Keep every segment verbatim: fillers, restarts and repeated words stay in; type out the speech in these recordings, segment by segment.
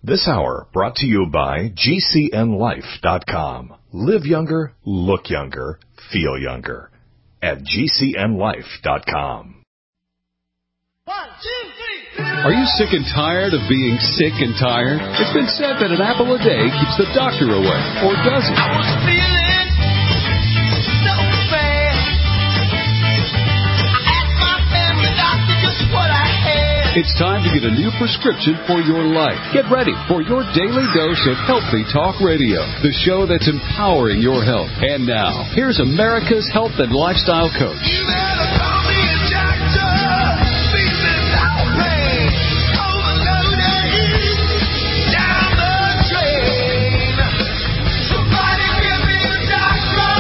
This hour brought to you by G C N life dot com. Live younger, look younger, feel younger at G C N life dot com. One, two, three. Are you sick and tired of being sick and tired? It's been said that an apple a day keeps the doctor away, or does it? I was feeling so bad. I asked my family doctor just what I had. It's time to get a new prescription for your life. Get ready for your daily dose of Healthy Talk Radio, the show that's empowering your health. And now, here's America's health and lifestyle coach. You better call me a doctor. Feeling no pain. Overloaded. Down the drain. Somebody give me a doctor.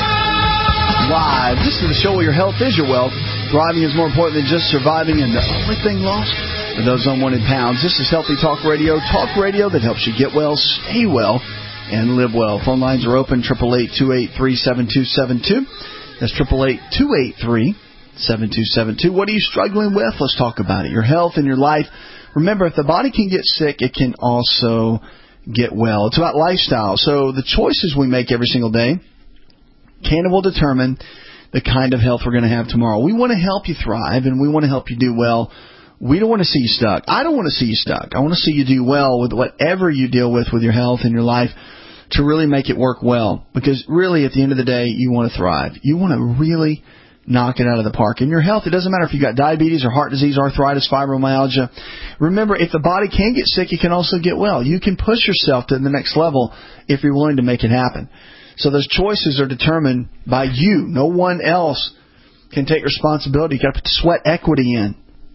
Live. This is the show where your health is your wealth. Thriving is more important than just surviving, and the only thing lost for those unwanted pounds. This is Healthy Talk Radio, talk radio that helps you get well, stay well, and live well. Phone lines are open, eight eight eight, two eight three, seven two seven two. That's eight eight eight, two eight three, seven two seven two. What are you struggling with? Let's talk about it. Your health and your life. Remember, if the body can get sick, it can also get well. It's about lifestyle. So the choices we make every single day can and will determine the kind of health we're going to have tomorrow. We want to help you thrive, and we want to help you do well. We don't want to see you stuck. I don't want to see you stuck. I want to see you do well with whatever you deal with with your health and your life to really make it work well. Because really, at the end of the day, you want to thrive. You want to really knock it out of the park. In your health, it doesn't matter if you've got diabetes or heart disease, arthritis, fibromyalgia. Remember, if the body can get sick, it can also get well. You can push yourself to the next level if you're willing to make it happen. So those choices are determined by you. No one else can take responsibility. You've got to put the sweat equity in.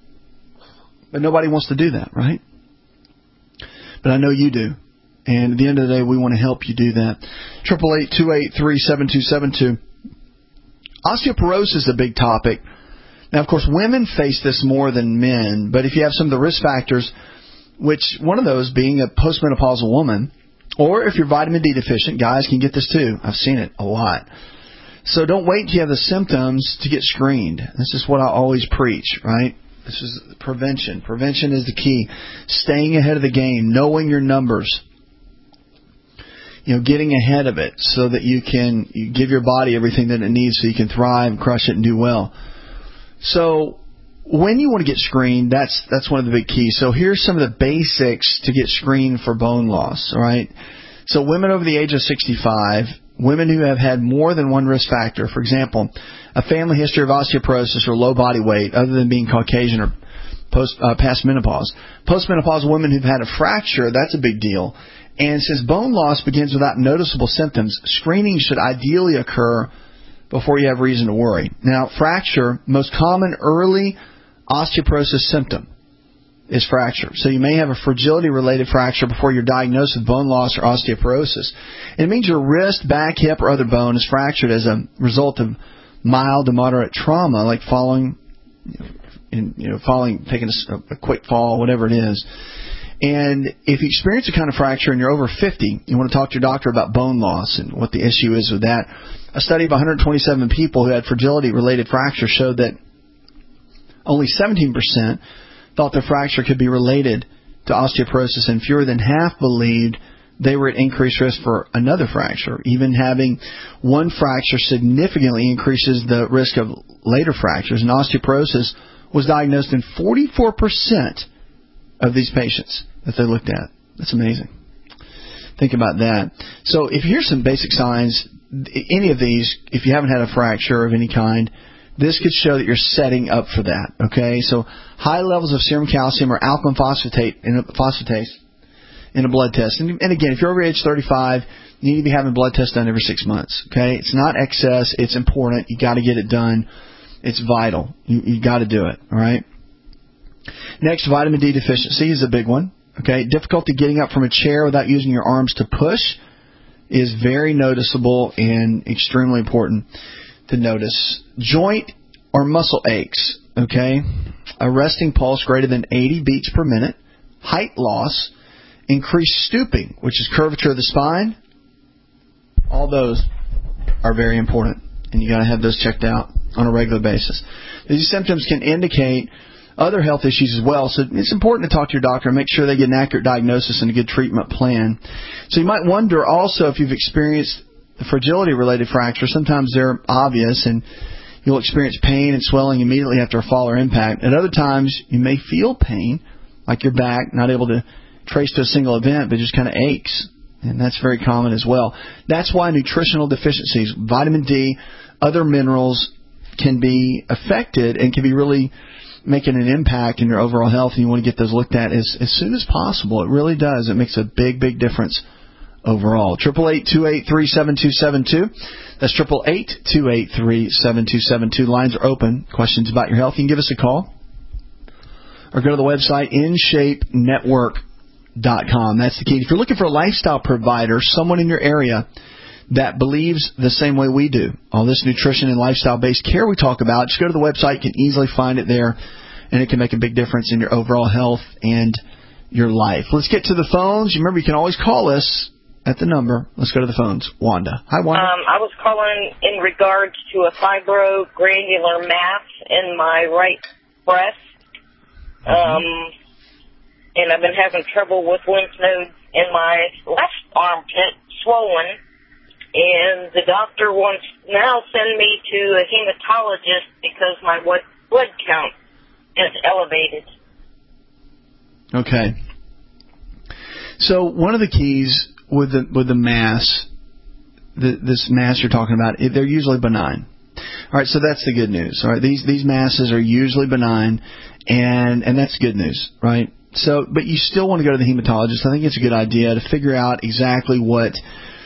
But nobody wants to do that, right? But I know you do. And at the end of the day, we want to help you do that. eight eight eight, two eight three, seven two seven two. Osteoporosis is a big topic. Now, of course, women face this more than men. But if you have some of the risk factors, which one of those being a postmenopausal woman, or if you're vitamin D deficient, guys can get this too. I've seen it a lot. So don't wait until you have the symptoms to get screened. This is what I always preach, right? This is prevention. Prevention is the key. Staying ahead of the game, knowing your numbers, you know, getting ahead of it so that you can you give your body everything that it needs so you can thrive, crush it, and do well. So when you want to get screened, that's that's one of the big keys. So here's some of the basics to get screened for bone loss, all right? So women over the age of sixty-five, women who have had more than one risk factor, for example, a family history of osteoporosis or low body weight other than being Caucasian or post uh, past menopause. Postmenopausal women who've had a fracture, that's a big deal. And since bone loss begins without noticeable symptoms, screening should ideally occur before you have reason to worry. Now, fracture, most common early osteoporosis symptom is fracture. So you may have a fragility-related fracture before you're diagnosed with bone loss or osteoporosis. It means your wrist, back, hip, or other bone is fractured as a result of mild to moderate trauma, like falling, you know, in, you know falling, taking a, a quick fall, whatever it is. And if you experience a kind of fracture and you're over fifty, you want to talk to your doctor about bone loss and what the issue is with that. A study of one hundred twenty-seven people who had fragility-related fracture showed that only seventeen percent thought their fracture could be related to osteoporosis, and fewer than half believed they were at increased risk for another fracture. Even having one fracture significantly increases the risk of later fractures, and osteoporosis was diagnosed in forty-four percent of these patients that they looked at. That's amazing. Think about that. So if here's some basic signs, any of these, if you haven't had a fracture of any kind, this could show that you're setting up for that, okay? So high levels of serum calcium or alkaline phosphatase in a, phosphatase in a blood test. And, and again, if you're over age thirty-five, you need to be having blood tests done every six months, okay? It's not excess. It's important. You got to get it done. It's vital. You, you got to do it, all right? Next, vitamin D deficiency is a big one, okay? Difficulty getting up from a chair without using your arms to push is very noticeable and extremely important to notice. Joint or muscle aches, okay? A resting pulse greater than eighty beats per minute. Height loss. Increased stooping, which is curvature of the spine. All those are very important, and you got to have those checked out on a regular basis. These symptoms can indicate other health issues as well. So it's important to talk to your doctor and make sure they get an accurate diagnosis and a good treatment plan. So you might wonder also if you've experienced fragility-related fractures. Sometimes they're obvious, and you'll experience pain and swelling immediately after a fall or impact. At other times, you may feel pain, like your back, not able to trace to a single event, but just kind of aches. And that's very common as well. That's why nutritional deficiencies, vitamin D, other minerals can be affected and can be really making an impact in your overall health, and you want to get those looked at as, as soon as possible. It really does. It makes a big, big difference overall. eight eight eight, two eight three, seven two seven two. That's eight eight eight, two eight three, seven two seven two. Lines are open. Questions about your health, you can give us a call. Or go to the website, in shape network dot com. That's the key. If you're looking for a lifestyle provider, someone in your area that believes the same way we do, all this nutrition and lifestyle-based care we talk about, just go to the website. You can easily find it there, and it can make a big difference in your overall health and your life. Let's get to the phones. Remember, you can always call us at the number. Let's go to the phones. Wanda. Hi, Wanda. Um, I was calling in regards to a fibrogranular mass in my right breast. Um, and I've been having trouble with lymph nodes in my left armpit, swollen. And the doctor wants now send me to a hematologist because my blood count is elevated. Okay. So one of the keys with the with the mass, the, this mass you're talking about, they're usually benign. All right, so that's the good news. All right, these these masses are usually benign, and and that's good news, right? So, but you still want to go to the hematologist. I think it's a good idea to figure out exactly what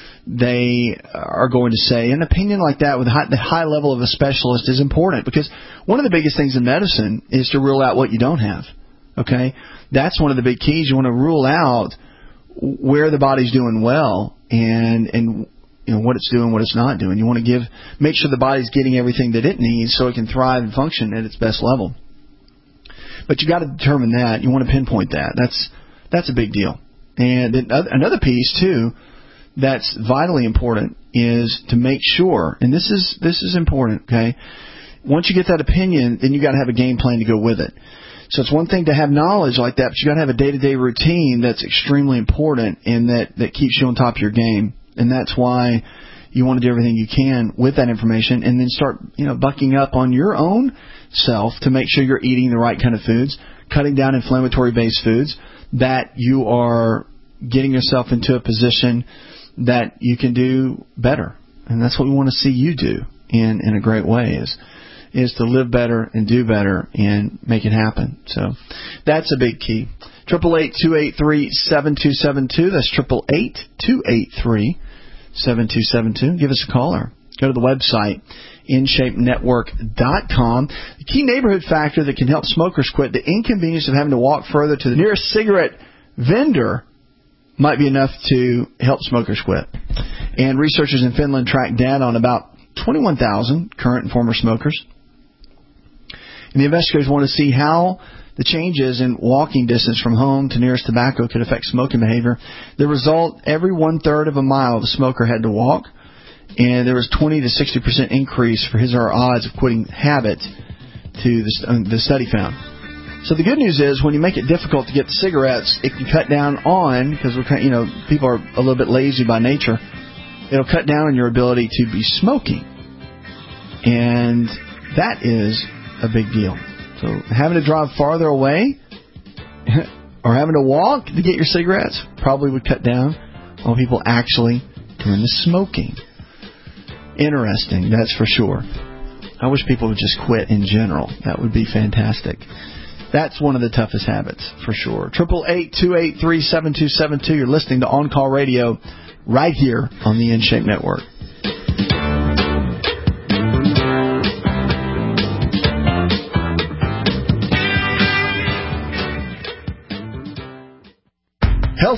they are going to say. An opinion like that with high, the high level of a specialist is important, because one of the biggest things in medicine is to rule out what you don't have. Okay, that's one of the big keys. You want to rule out where the body's doing well and and you know what it's doing, what it's not doing. You want to give make sure the body's getting everything that it needs so it can thrive and function at its best level. But you got to determine that. You want to pinpoint that. That's that's a big deal. And another piece too that's vitally important is to make sure, and this is this is important, okay? Once you get that opinion, then you got to have a game plan to go with it. So it's one thing to have knowledge like that, but you got to have a day-to-day routine that's extremely important and that, that keeps you on top of your game. And that's why you want to do everything you can with that information, and then start, you know, bucking up on your own self to make sure you're eating the right kind of foods, cutting down inflammatory-based foods, that you are getting yourself into a position that you can do better. And that's what we want to see you do in, in a great way, is is to live better and do better and make it happen. So that's a big key. eight eight eight, two eight three, seven two seven two. That's eight eight eight, two eight three, seven two seven two. Give us a call or go to the website, in shape network dot com. The key neighborhood factor that can help smokers quit, the inconvenience of having to walk further to the nearest cigarette vendor, might be enough to help smokers quit. And researchers in Finland tracked data on about twenty-one thousand current and former smokers. And the investigators want to see how the changes in walking distance from home to nearest tobacco could affect smoking behavior. The result, every one-third of a mile the smoker had to walk, and there was twenty to sixty percent increase for his or her odds of quitting habit, to the, the study found. So the good news is, when you make it difficult to get the cigarettes, it can cut down on, because we're kind, you know, people are a little bit lazy by nature. It'll cut down on your ability to be smoking, and that is a big deal. So having to drive farther away or having to walk to get your cigarettes probably would cut down on people actually doing the smoking. Interesting, that's for sure. I wish people would just quit in general. That would be fantastic. That's one of the toughest habits, for sure. eight eight eight, two eight three, seven two seven two. You're listening to On Call Radio right here on the In Shape Network.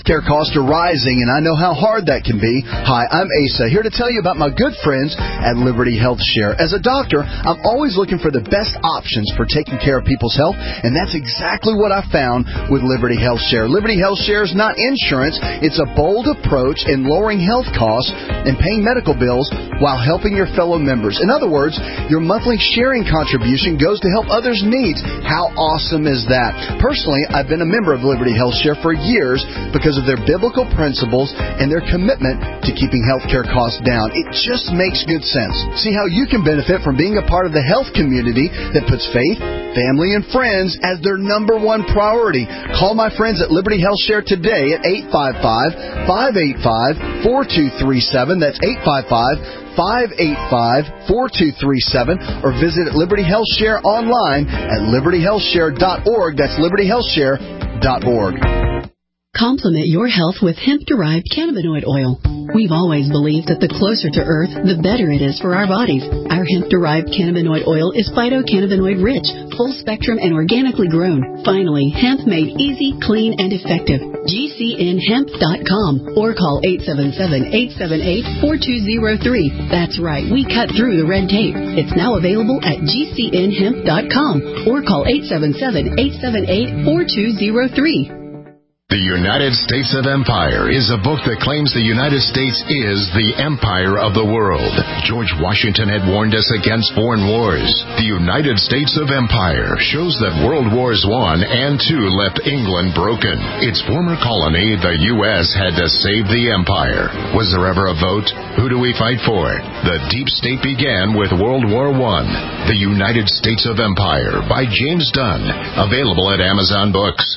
Healthcare costs are rising, and I know how hard that can be. Hi, I'm Asa, here to tell you about my good friends at Liberty Health Share. As a doctor, I'm always looking for the best options for taking care of people's health, and that's exactly what I found with Liberty Health Share. Liberty Health Share is not insurance. It's a bold approach in lowering health costs and paying medical bills while helping your fellow members. In other words, your monthly sharing contribution goes to help others' needs. How awesome is that? Personally, I've been a member of Liberty Health Share for years because of their biblical principles and their commitment to keeping healthcare costs down. It just makes good sense. See how you can benefit from being a part of the health community that puts faith, family, and friends as their number one priority. Call my friends at Liberty Health Share today at eight five five, five eight five, four two three seven. That's eight five five, five eight five, four two three seven. Or visit Liberty Health Share online at liberty health share dot org. That's liberty health share dot org. Complement your health with hemp-derived cannabinoid oil. We've always believed that the closer to Earth, the better it is for our bodies. Our hemp-derived cannabinoid oil is phytocannabinoid-rich, full-spectrum, and organically grown. Finally, hemp made easy, clean, and effective. G C N hemp dot com or call eight seven seven, eight seven eight, four two zero three. That's right, we cut through the red tape. It's now available at G C N hemp dot com or call eight seven seven, eight seven eight, four two zero three. The United States of Empire is a book that claims the United States is the empire of the world. George Washington had warned us against foreign wars. The United States of Empire shows that World Wars One and Two left England broken. Its former colony, the U S, had to save the empire. Was there ever a vote? Who do we fight for? The deep state began with World War One. The United States of Empire by James Dunn. Available at Amazon Books.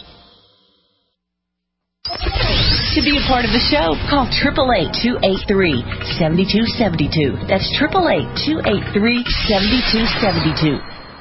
To be a part of the show, call eight eight eight, two eight three, seven two seven two. That's eight eight eight, two eight three, seven two seven two.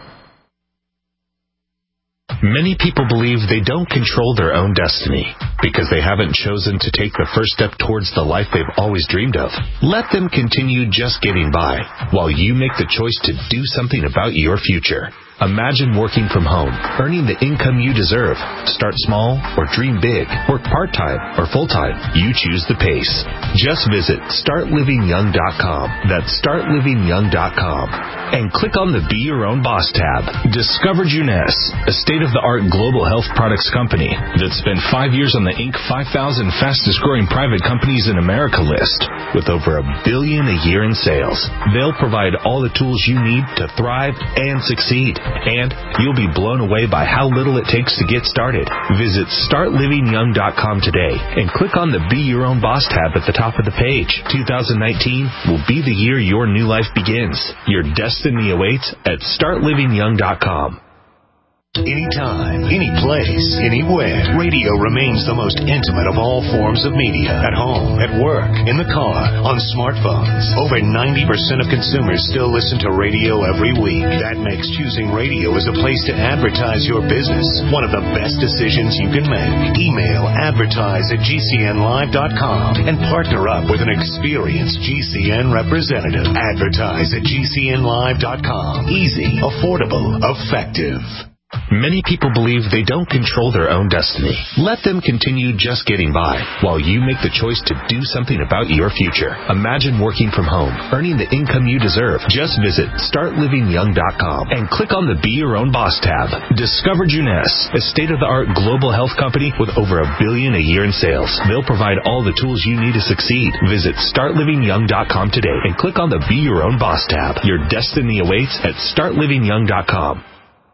Many people believe they don't control their own destiny because they haven't chosen to take the first step towards the life they've always dreamed of. Let them continue just getting by while you make the choice to do something about your future. Imagine working from home, earning the income you deserve. Start small or dream big. Work part-time or full-time. You choose the pace. Just visit start living young dot com. That's start living young dot com. And click on the Be Your Own Boss tab. Discover Juness, a state-of-the-art global health products company that spent five years on the Inc five thousand fastest-growing private companies in America list with over a billion a year in sales. They'll provide all the tools you need to thrive and succeed. And you'll be blown away by how little it takes to get started. Visit start living young dot com today and click on the Be Your Own Boss tab at the top of the page. two thousand nineteen will be the year your new life begins. Your destiny awaits at start living young dot com. Anytime, any place, anywhere, radio remains the most intimate of all forms of media. At home, at work, in the car, on smartphones. Over ninety percent of consumers still listen to radio every week. That makes choosing radio as a place to advertise your business one of the best decisions you can make. Email advertise at G C N live dot com and partner up with an experienced G C N representative. Advertise at G C N live dot com. Easy, affordable, effective. Many people believe they don't control their own destiny. Let them continue just getting by while you make the choice to do something about your future. Imagine working from home, earning the income you deserve. Just visit start living young dot com and click on the Be Your Own Boss tab. Discover Juness, a state-of-the-art global health company with over a billion a year in sales. They'll provide all the tools you need to succeed. Visit start living young dot com today and click on the Be Your Own Boss tab. Your destiny awaits at start living young dot com.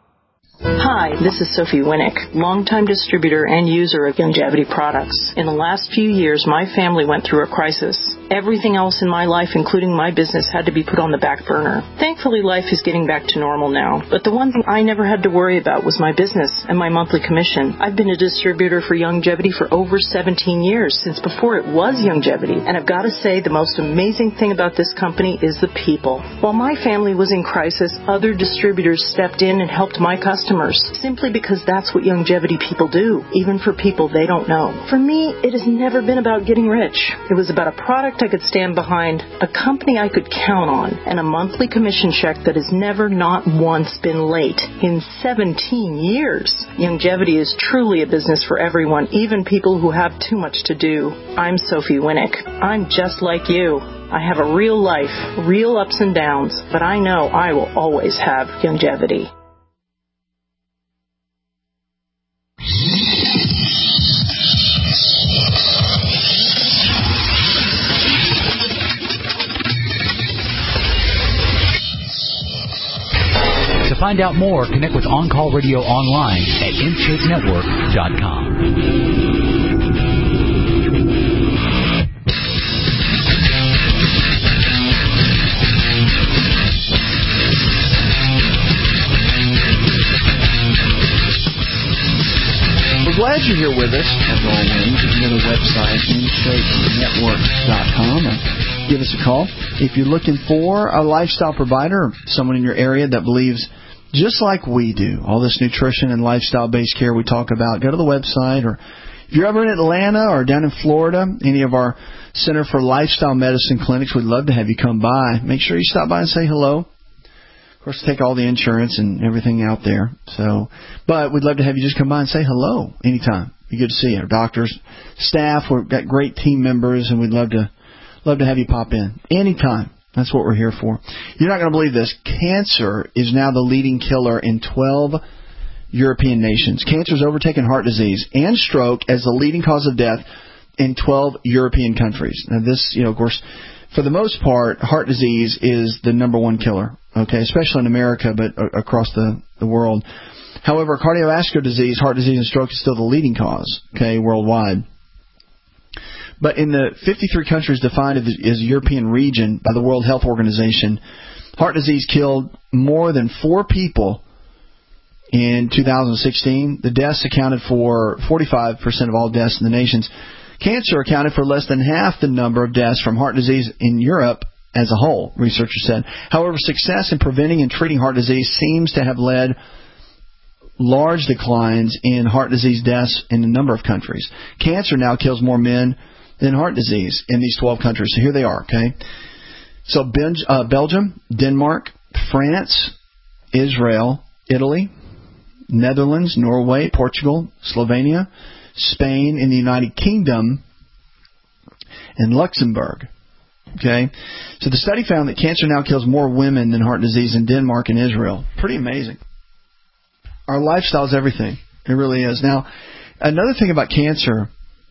Hi, this is Sophie Winnick, longtime distributor and user of Youngevity products. In the last few years, my family went through a crisis. Everything else in my life, including my business, had to be put on the back burner. Thankfully, life is getting back to normal now. But the one thing I never had to worry about was my business and my monthly commission. I've been a distributor for Youngevity for over seventeen years, since before it was Youngevity. And I've got to say, the most amazing thing about this company is the people. While my family was in crisis, other distributors stepped in and helped my customers, simply because that's what Youngevity people do, even for people they don't know. For me, it has never been about getting rich. It was about a product product I could stand behind, a company I could count on, and a monthly commission check that has never not once been late in seventeen years. Youngevity is truly a business for everyone, even people who have too much to do. I'm Sophie Winnick. I'm just like you. I have a real life, real ups and downs, but I know I will always have Youngevity. To find out more, connect with On Call Radio online at in shape network dot com. We're glad you're here with us, as always. You can go to the website, in shape network dot com, or give us a call. If you're looking for a lifestyle provider, someone in your area that believes just like we do, all this nutrition and lifestyle-based care we talk about, go to the website. Or if you're ever in Atlanta or down in Florida, any of our Center for Lifestyle Medicine clinics, we'd love to have you come by. Make sure you stop by and say hello. Of course, take all the insurance and everything out there. So, but we'd love to have you just come by and say hello anytime. Be good to see you. Our doctors, staff, we've got great team members, and we'd love to love to have you pop in anytime. That's what we're here for. You're not going to believe this. Cancer is now the leading killer in twelve European nations. Cancer has overtaken heart disease and stroke as the leading cause of death in twelve European countries. Now, this, you know, of course, for the most part, heart disease is the number one killer, okay, especially in America, but across the, the world. However, cardiovascular disease, heart disease, and stroke is still the leading cause, okay, worldwide. But in the fifty-three countries defined as a European region by the World Health Organization, heart disease killed more than four people in two thousand sixteen. The deaths accounted for forty-five percent of all deaths in the nations. Cancer accounted for less than half the number of deaths from heart disease in Europe as a whole, researchers said. However, success in preventing and treating heart disease seems to have led large declines in heart disease deaths in a number of countries. Cancer now kills more men than heart disease in these twelve countries. So here they are, okay? So uh, Belgium, Denmark, France, Israel, Italy, Netherlands, Norway, Portugal, Slovenia, Spain, and the United Kingdom, and Luxembourg. Okay? So the study found that cancer now kills more women than heart disease in Denmark and Israel. Pretty amazing. Our lifestyle is everything. It really is. Now, another thing about cancer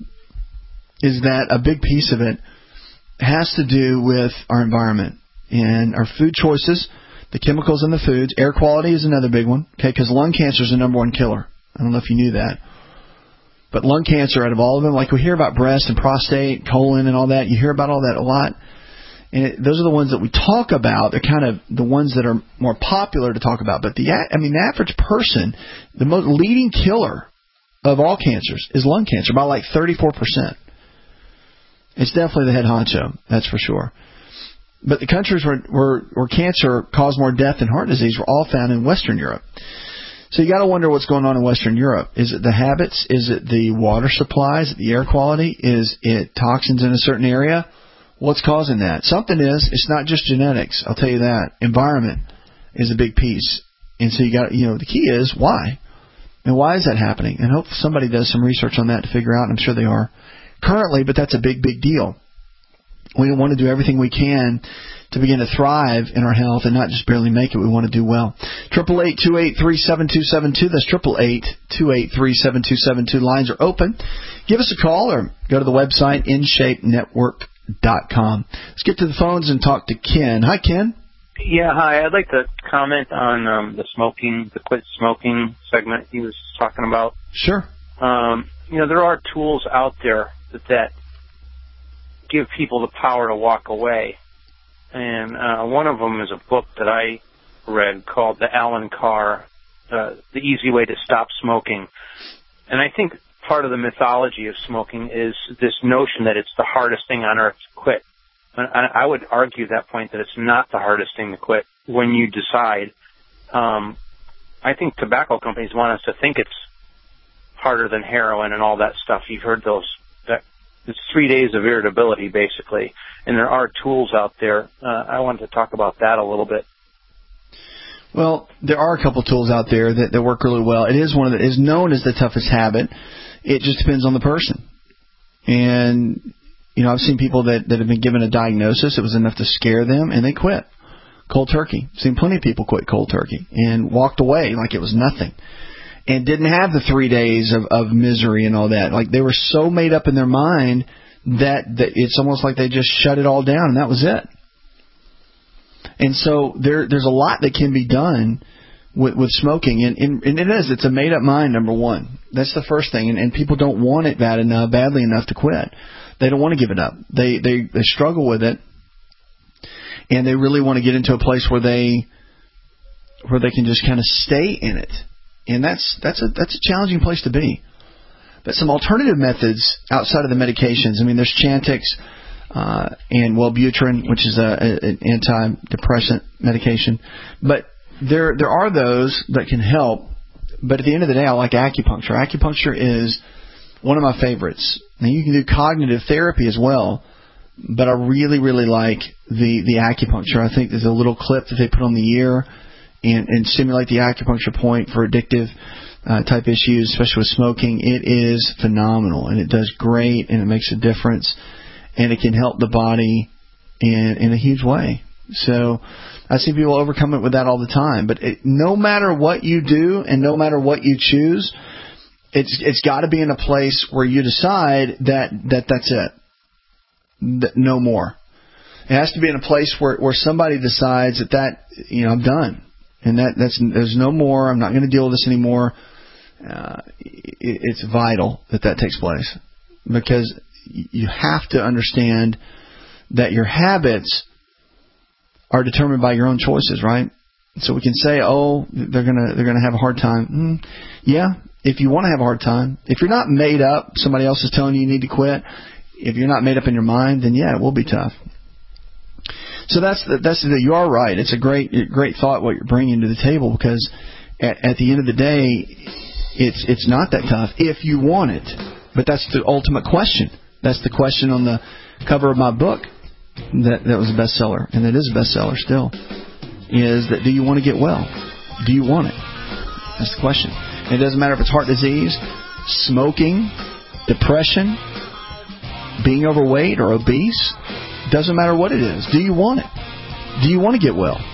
is that a big piece of it has to do with our environment and our food choices, the chemicals in the foods. Air quality is another big one, okay, because lung cancer is the number one killer. I don't know if you knew that. But lung cancer, out of all of them, like we hear about breast and prostate, colon and all that, you hear about all that a lot. And it, those are the ones that we talk about. They're kind of the ones that are more popular to talk about. But the, I mean, the average person, the most leading killer of all cancers is lung cancer by like thirty-four percent. It's definitely the head honcho, that's for sure. But the countries where, where, where cancer caused more death than heart disease were all found in Western Europe. So you got to wonder what's going on in Western Europe. Is it the habits? Is it the water supply? Is it the air quality? Is it toxins in a certain area? What's causing that? Something is. It's not just genetics. I'll tell you that. Environment is a big piece. And so you got, you know, the key is why. And why is that happening? And hope somebody does some research on that to figure out. And I'm sure they are currently, but that's a big, big deal. We want to do everything we can to begin to thrive in our health and not just barely make it. We want to do well. Triple eight two eight three seven two seven two. That's triple eight two eight three seven two seven two. Lines are open. Give us a call or go to the website in shape network dot com. Let's get to the phones and talk to Ken. Hi, Ken. Yeah, hi. I'd like to comment on um, the smoking, the quit smoking segment he was talking about. Sure. Um, you know, there are tools out there that, that give people the power to walk away. And uh, one of them is a book that I read called The Alan Carr, uh, The Easy Way to Stop Smoking. And I think part of the mythology of smoking is this notion that it's the hardest thing on earth to quit. And I would argue that point that it's not the hardest thing to quit when you decide. Um, I think tobacco companies want us to think it's harder than heroin and all that stuff. You've heard those that it's three days of irritability, basically. And there are tools out there. Uh, I wanted to talk about that a little bit. Well, there are a couple tools out there that, that work really well. It is one that is known as the toughest habit. It just depends on the person. And, you know, I've seen people that, that have been given a diagnosis. It was enough to scare them, and they quit cold turkey. I've seen plenty of people quit cold turkey and walked away like it was nothing and didn't have the three days of, of misery and all that. Like, they were so made up in their mind that, that it's almost like they just shut it all down, and that was it. And so there, there's a lot that can be done with, with smoking, and, and, and it is. It's a made-up mind, number one. That's the first thing, and, and people don't want it bad enough, badly enough to quit. They don't want to give it up. They, they, they struggle with it, and they really want to get into a place where they, where they can just kind of stay in it, and that's that's a that's a challenging place to be. But some alternative methods outside of the medications. I mean, there's Chantix. Uh, and Wellbutrin, which is a, a, an antidepressant medication. But there there are those that can help. But at the end of the day, I like acupuncture. Acupuncture is one of my favorites. Now, you can do cognitive therapy as well, but I really, really like the, the acupuncture. I think there's a little clip that they put on the ear and, and stimulate the acupuncture point for addictive uh, type issues, especially with smoking. It is phenomenal, and it does great, and it makes a difference. And it can help the body in in a huge way. So I see people overcome it with that all the time. But it, no matter what you do and no matter what you choose, it's it's got to be in a place where you decide that, that that's it. That no more. It has to be in a place where, where somebody decides that, that, you know, I'm done. And that that's there's no more. I'm not going to deal with this anymore. Uh, it, it's vital that that takes place. Because you have to understand that your habits are determined by your own choices, right? So we can say, oh, they're gonna they're gonna have a hard time. Mm, yeah, if you want to have a hard time, if you're not made up, somebody else is telling you you need to quit. If you're not made up in your mind, then yeah, it will be tough. So that's the, that's the, you are right. It's a great great thought what you're bringing to the table, because at, at the end of the day, it's it's not that tough if you want it. But that's the ultimate question. That's the question on the cover of my book that, that was a bestseller, and it is a bestseller still, is that do you want to get well? Do you want it? That's the question. And it doesn't matter if it's heart disease, smoking, depression, being overweight or obese. Doesn't matter what it is. Do you want it? Do you want to get well?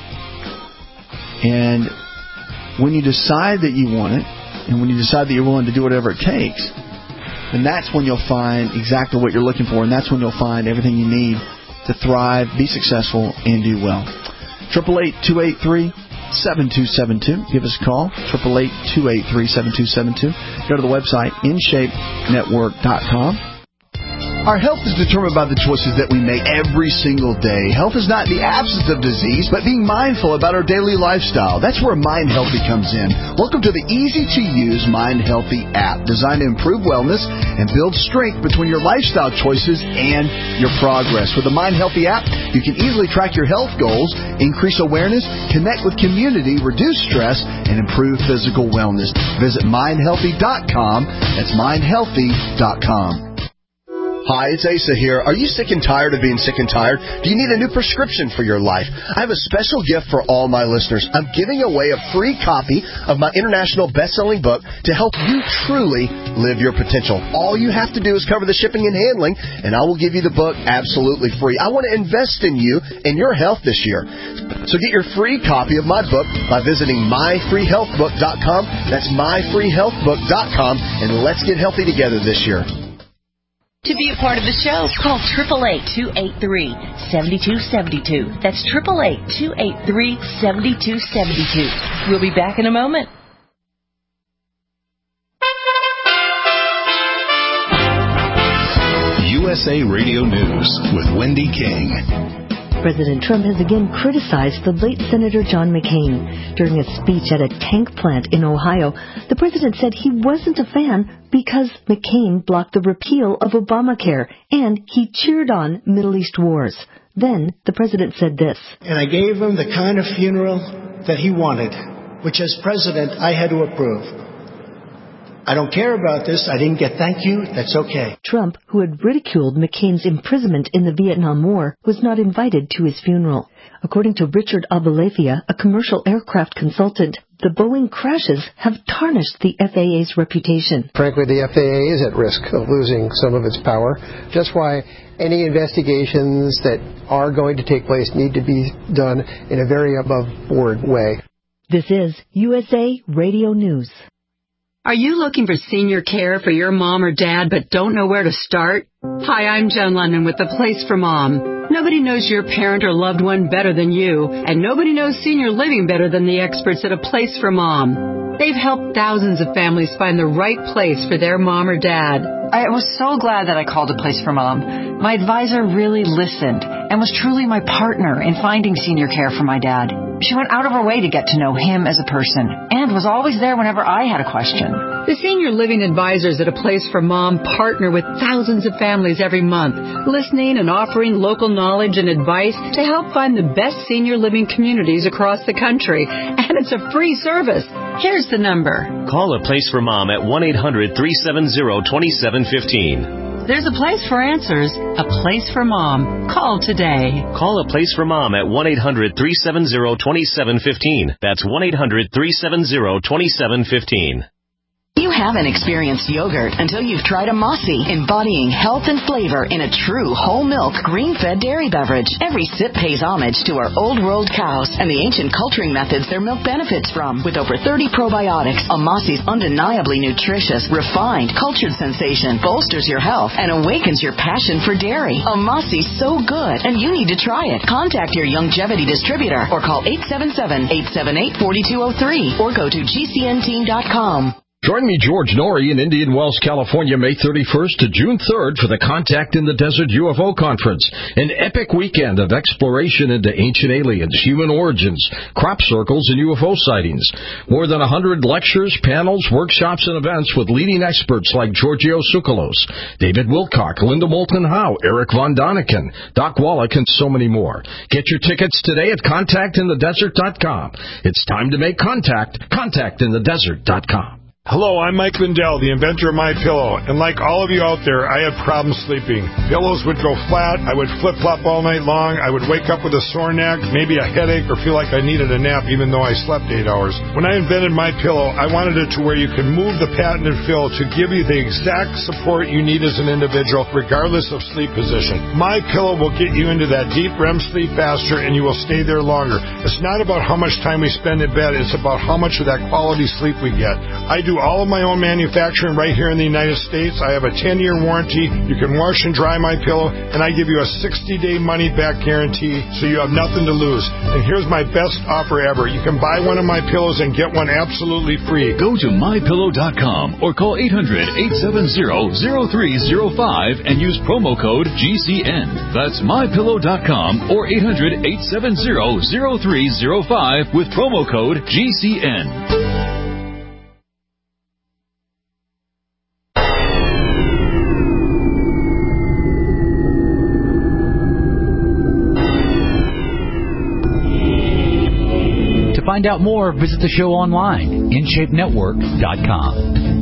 And when you decide that you want it, and when you decide that you're willing to do whatever it takes, and that's when you'll find exactly what you're looking for, and that's when you'll find everything you need to thrive, be successful, and do well. eight eight eight, two eight three, seven two seven two. Give us a call, eight eight eight, two eight three, seven two seven two. Go to the website, in shape network dot com. Our health is determined by the choices that we make every single day. Health is not the absence of disease, but being mindful about our daily lifestyle. That's where Mind Healthy comes in. Welcome to the easy-to-use Mind Healthy app, designed to improve wellness and build strength between your lifestyle choices and your progress. With the Mind Healthy app, you can easily track your health goals, increase awareness, connect with community, reduce stress, and improve physical wellness. Visit mind healthy dot com. That's mind healthy dot com. Hi, it's Asa here. Are you sick and tired of being sick and tired? Do you need a new prescription for your life? I have a special gift for all my listeners. I'm giving away a free copy of my international best-selling book to help you truly live your potential. All you have to do is cover the shipping and handling, and I will give you the book absolutely free. I want to invest in you and your health this year. So get your free copy of my book by visiting my free health book dot com. That's my free health book dot com, and let's get healthy together this year. To be a part of the show, call eight eight eight, two eight three, seven two seven two. That's eight eight eight, two eight three, seven two seven two. We'll be back in a moment. U S A Radio News with Wendy King. President Trump has again criticized the late Senator John McCain. During a speech at a tank plant in Ohio, the president said he wasn't a fan because McCain blocked the repeal of Obamacare and he cheered on Middle East wars. Then the president said this. And I gave him the kind of funeral that he wanted, which as president I had to approve. I don't care about this. I didn't get thank you. That's okay. Trump, who had ridiculed McCain's imprisonment in the Vietnam War, was not invited to his funeral. According to Richard Abulafia, a commercial aircraft consultant, the Boeing crashes have tarnished the F A A's reputation. Frankly, the F A A is at risk of losing some of its power. Just why any investigations that are going to take place need to be done in a very above-board way. This is U S A Radio News. Are you looking for senior care for your mom or dad but don't know where to start? Hi, I'm Joan London with The Place for Mom. Nobody knows your parent or loved one better than you, and nobody knows senior living better than the experts at A Place for Mom. They've helped thousands of families find the right place for their mom or dad. I was so glad that I called A Place for Mom. My advisor really listened and was truly my partner in finding senior care for my dad. She went out of her way to get to know him as a person and was always there whenever I had a question. The senior living advisors at A Place for Mom partner with thousands of families every month, listening and offering local knowledge and advice to help find the best senior living communities across the country. And it's a free service. Here's the number. Call A Place for Mom at one eight hundred three seven zero two seven one five. There's a place for answers, A Place for Mom. Call today. Call A Place for Mom at one eight hundred three seven zero two seven one five. That's one eight hundred three seven zero two seven one five. You haven't experienced yogurt until you've tried a Mossy, embodying health and flavor in a true whole milk, green-fed dairy beverage. Every sip pays homage to our old world cows and the ancient culturing methods their milk benefits from. With over thirty probiotics, a Mossy's undeniably nutritious, refined, cultured sensation bolsters your health and awakens your passion for dairy. A Mossy's so good, and you need to try it. Contact your Youngevity distributor or call eight seven seven, eight seven eight, four two zero three or go to G C N team dot com. Join me, George Norrie, in Indian Wells, California, May thirty-first to June third for the Contact in the Desert U F O Conference, an epic weekend of exploration into ancient aliens, human origins, crop circles, and U F O sightings. More than one hundred lectures, panels, workshops, and events with leading experts like Giorgio Tsoukalos, David Wilcock, Linda Moulton Howe, Eric Von Daniken, Doc Wallach, and so many more. Get your tickets today at contact in the desert dot com. It's time to make contact. contact in the desert dot com. Hello, I'm Mike Lindell, the inventor of MyPillow, and like all of you out there, I had problems sleeping. Pillows would go flat, I would flip-flop all night long, I would wake up with a sore neck, maybe a headache, or feel like I needed a nap even though I slept eight hours. When I invented MyPillow, I wanted it to where you can move the patented fill to give you the exact support you need as an individual, regardless of sleep position. MyPillow will get you into that deep R E M sleep faster, and you will stay there longer. It's not about how much time we spend in bed, it's about how much of that quality sleep we get. I do all of my own manufacturing right here in the United States. I have a ten-year warranty. You can wash and dry my pillow, and I give you a sixty-day money-back guarantee, so you have nothing to lose. And here's my best offer ever. You can buy one of my pillows and get one absolutely free. Go to my pillow dot com or call eight hundred, eight seven zero, zero three zero five and use promo code G C N. That's my pillow dot com or eight hundred, eight seven zero, zero three zero five with promo code G C N. To find out more, visit the show online, in shape network dot com.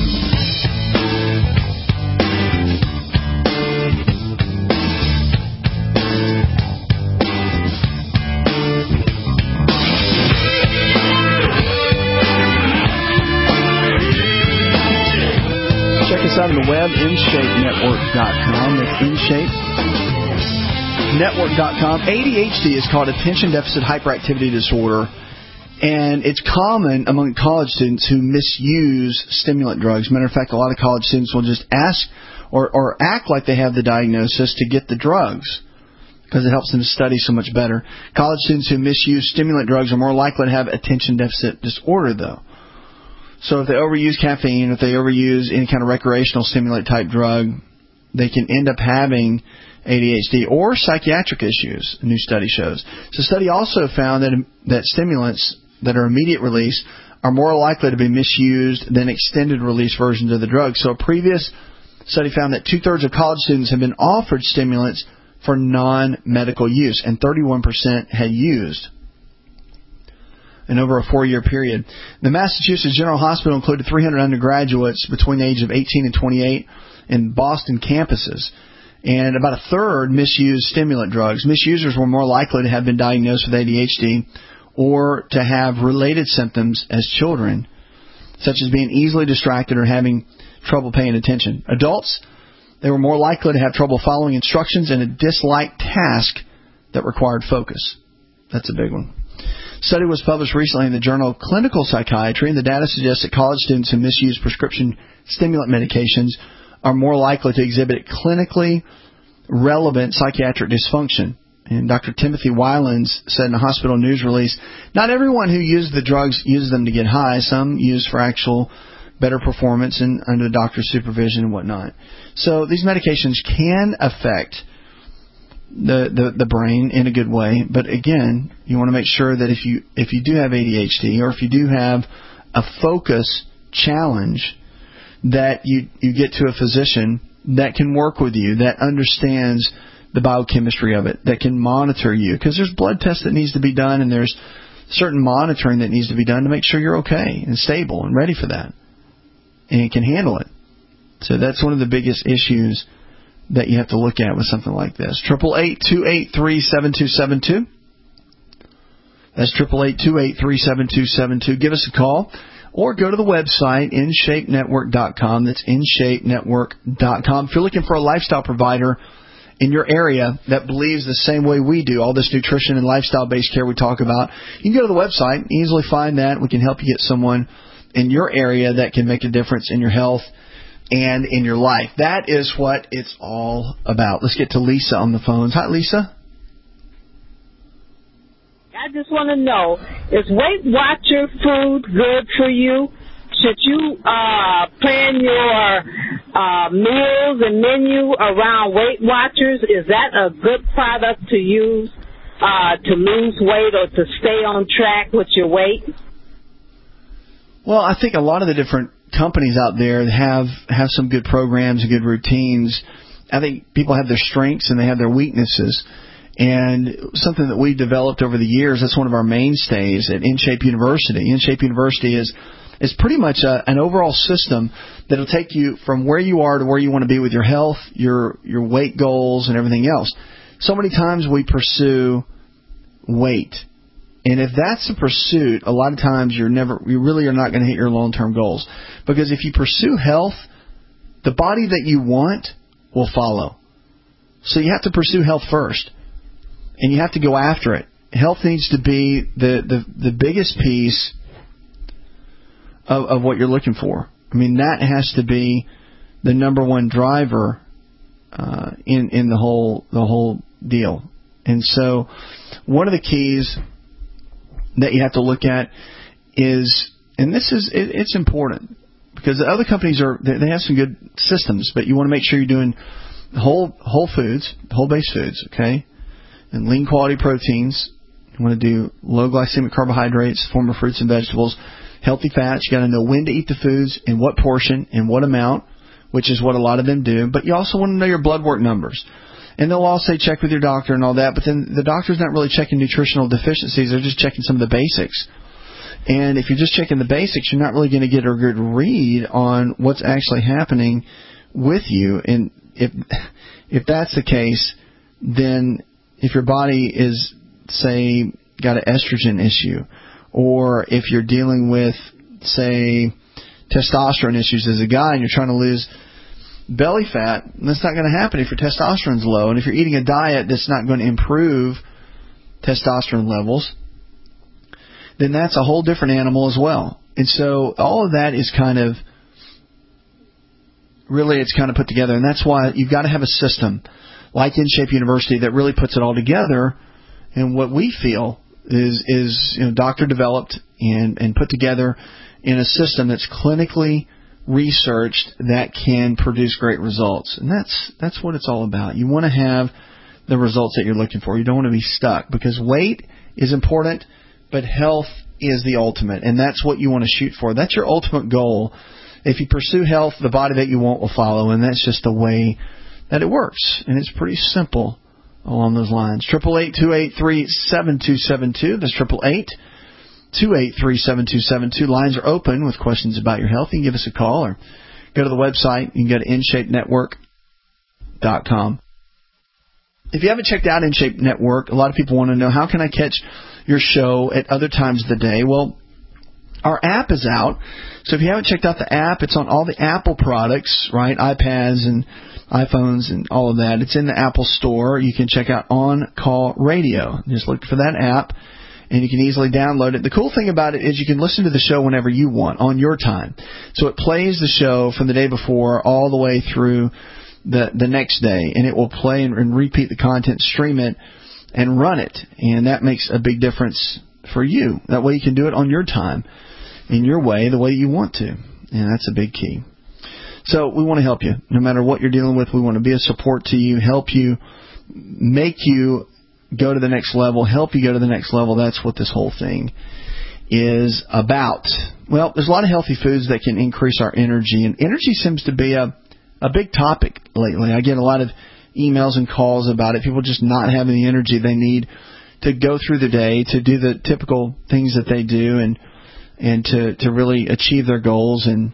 Check us out on the web, in shape network dot com. That's in shape network dot com. A D H D is called Attention Deficit Hyperactivity Disorder, and it's common among college students who misuse stimulant drugs. Matter of fact, a lot of college students will just ask or, or act like they have the diagnosis to get the drugs because it helps them study so much better. College students who misuse stimulant drugs are more likely to have attention deficit disorder, though. So if they overuse caffeine, if they overuse any kind of recreational stimulant type drug, they can end up having A D H D or psychiatric issues, a new study shows. So the study also found that that stimulants that are immediate release are more likely to be misused than extended release versions of the drug. So a previous study found that two-thirds of college students have been offered stimulants for non-medical use, and thirty-one percent had used and over a four-year period. The Massachusetts General Hospital included three hundred undergraduates between the age of eighteen and twenty-eight in Boston campuses. And about a third misused stimulant drugs. Misusers were more likely to have been diagnosed with A D H D or to have related symptoms as children, such as being easily distracted or having trouble paying attention. Adults, they were more likely to have trouble following instructions in a disliked task that required focus. That's a big one. A study was published recently in the journal Clinical Psychiatry, and the data suggests that college students who misuse prescription stimulant medications are more likely to exhibit clinically relevant psychiatric dysfunction. And Doctor Timothy Wylans said in a hospital news release, not everyone who uses the drugs uses them to get high. Some use for actual better performance and under the doctor's supervision and whatnot. So these medications can affect the, the, the brain in a good way. But again, you want to make sure that if you if you do have A D H D or if you do have a focus challenge, that you, you get to a physician that can work with you, that understands the biochemistry of it, that can monitor you. Because there's blood tests that needs to be done, and there's certain monitoring that needs to be done to make sure you're okay and stable and ready for that. And can handle it. So that's one of the biggest issues that you have to look at with something like this. Triple eight two eight three seven two seven two. That's triple eight two eight three seven two seven two. Give us a call or go to the website in shape network dot com. That's in shape network dot com. If you're looking for a lifestyle provider in your area that believes the same way we do, all this nutrition and lifestyle-based care we talk about, you can go to the website, easily find that. We can help you get someone in your area that can make a difference in your health and in your life. That is what it's all about. Let's get to Lisa on the phones. Hi, Lisa. I just want to know, is Weight Watcher food good for you? Should you uh, plan your uh, meals and menu around Weight Watchers? Is that a good product to use uh, to lose weight or to stay on track with your weight? Well, I think a lot of the different companies out there have have some good programs and good routines. I think people have their strengths and they have their weaknesses. And something that we've developed over the years, that's one of our mainstays at InShape University. InShape University is is pretty much a, an overall system that will take you from where you are to where you want to be with your health, your your weight goals, and everything else. So many times we pursue weight. And if that's the pursuit, a lot of times you're never, you really are not going to hit your long-term goals. Because if you pursue health, the body that you want will follow. So you have to pursue health first. And you have to go after it. Health needs to be the, the, the biggest piece of, of what you're looking for. I mean, that has to be the number one driver uh, in in the whole the whole deal. And so, one of the keys that you have to look at is, and this is it, it's important because the other companies are they, they have some good systems, but you want to make sure you're doing whole whole foods, whole based foods, okay. And lean quality proteins. You want to do low glycemic carbohydrates, form of fruits and vegetables, healthy fats. You got to know when to eat the foods, in what portion, in what amount, which is what a lot of them do. But you also want to know your blood work numbers. And they'll all say check with your doctor and all that, but then the doctor's not really checking nutritional deficiencies. They're just checking some of the basics. And if you're just checking the basics, you're not really going to get a good read on what's actually happening with you. And if if that's the case, then if your body is, say, got an estrogen issue, or if you're dealing with, say, testosterone issues as a guy and you're trying to lose belly fat, that's not going to happen if your testosterone's low. And if you're eating a diet that's not going to improve testosterone levels, then that's a whole different animal as well. And so all of that is kind of, really it's kind of put together. And that's why you've got to have a system like InShape University that really puts it all together. And what we feel is, is you know, doctor developed and, and put together in a system that's clinically researched that can produce great results. And that's that's what it's all about. You want to have the results that you're looking for. You don't want to be stuck, because weight is important, but health is the ultimate. And that's what you want to shoot for. That's your ultimate goal. If you pursue health, the body that you want will follow. And that's just the way that it works. And it's pretty simple along those lines. triple eight two eight three seven two seven two. That's triple eight two eight three, seven two seven two. Lines are open with questions about your health. You can give us a call or go to the website. You can go to in shape network dot com. If you haven't checked out InShape Network, a lot of people want to know, how can I catch your show at other times of the day? Well, our app is out. So if you haven't checked out the app, it's on all the Apple products, right? iPads and iPhones and all of that. It's in the Apple Store. You can check out On Call Radio. Just look for that app, and you can easily download it. The cool thing about it is you can listen to the show whenever you want, on your time. So it plays the show from the day before all the way through the the next day, and it will play and, and repeat the content, stream it, and run it. And that makes a big difference for you. That way you can do it on your time, in your way, the way you want to. And that's a big key. So we want to help you. No matter what you're dealing with, we want to be a support to you, help you, make you go to the next level, help you go to the next level. That's what this whole thing is about. Well, there's a lot of healthy foods that can increase our energy, and energy seems to be a a big topic lately. I get a lot of emails and calls about it. People just not having the energy they need to go through the day, to do the typical things that they do, and and to, to really achieve their goals and